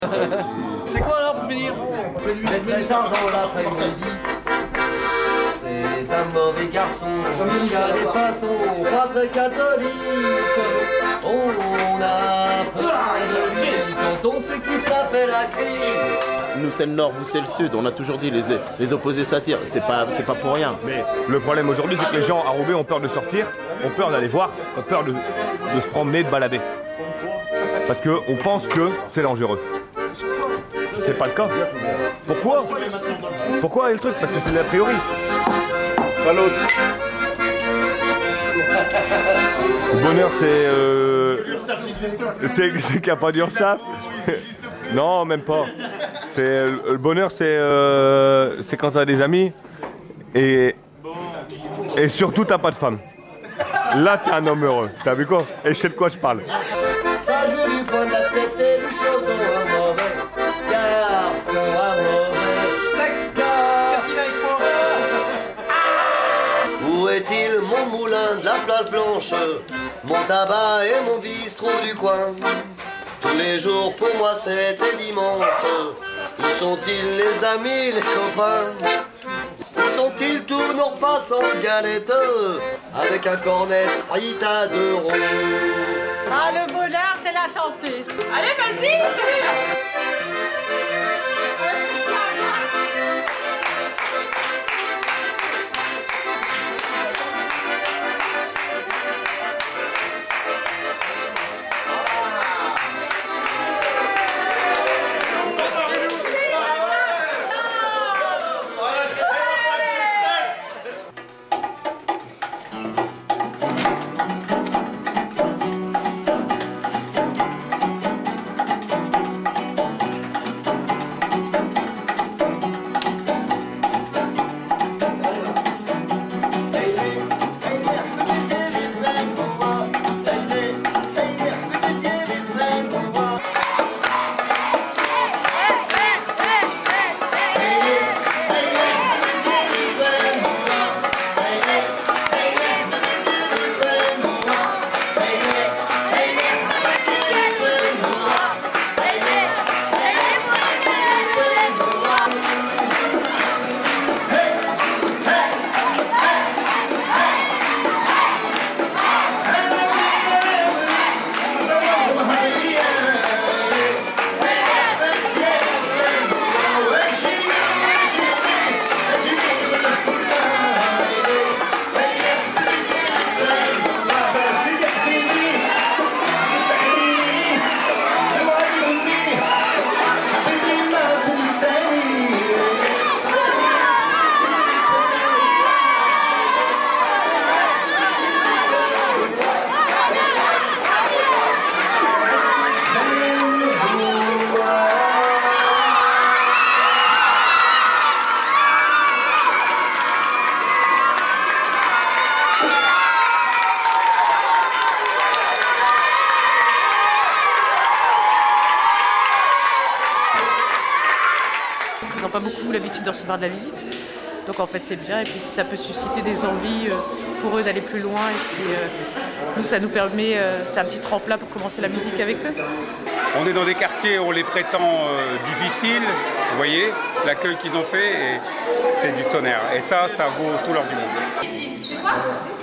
C'est quoi alors pour finir? Les trésors dans l'après-midi. C'est un mauvais garçon, il a des façons pas très catholiques. On a peur de lui quand on sait qu'il s'appelle Akli. Nous c'est le nord, vous c'est le sud, on a toujours dit les opposés s'attirent, c'est pas pour rien. Mais le problème aujourd'hui c'est que les gens à Roubaix ont peur de sortir, ont peur d'aller voir, ont peur de se promener, de balader. Parce qu'on pense que c'est dangereux. C'est pas le cas. Pourquoi? Pourquoi est le truc? Parce que c'est l'a priori. Salut. Le bonheur c'est qu'il n'y a pas d'URSSAF. Non, même pas. Le bonheur c'est quand t'as des amis et surtout t'as pas de femme. Là t'es un homme heureux. T'as vu quoi? Et je sais de quoi je parle. Ça joue du point de la tête et du chausson à mauvais. Garçon à mauvais. Qu'est-ce qu'il a avec moi? Où est-il mon moulin de la place Blanche? Mon tabac et mon bistrot du coin. Tous les jours pour moi c'était dimanche. Où sont-ils les amis, les copains? Où sont-ils tous nos repas sans galette? Avec un cornet frites à 2 ronds. Ah, le bonheur, c'est la santé. Allez, vas-y. Ils n'ont pas beaucoup l'habitude de recevoir de la visite. Donc en fait c'est bien et puis ça peut susciter des envies pour eux d'aller plus loin et puis nous ça nous permet, c'est un petit tremplin pour commencer la musique avec eux. On est dans des quartiers, on les prétend difficiles, vous voyez, l'accueil qu'ils ont fait, et c'est du tonnerre. Et ça vaut tout l'or du monde.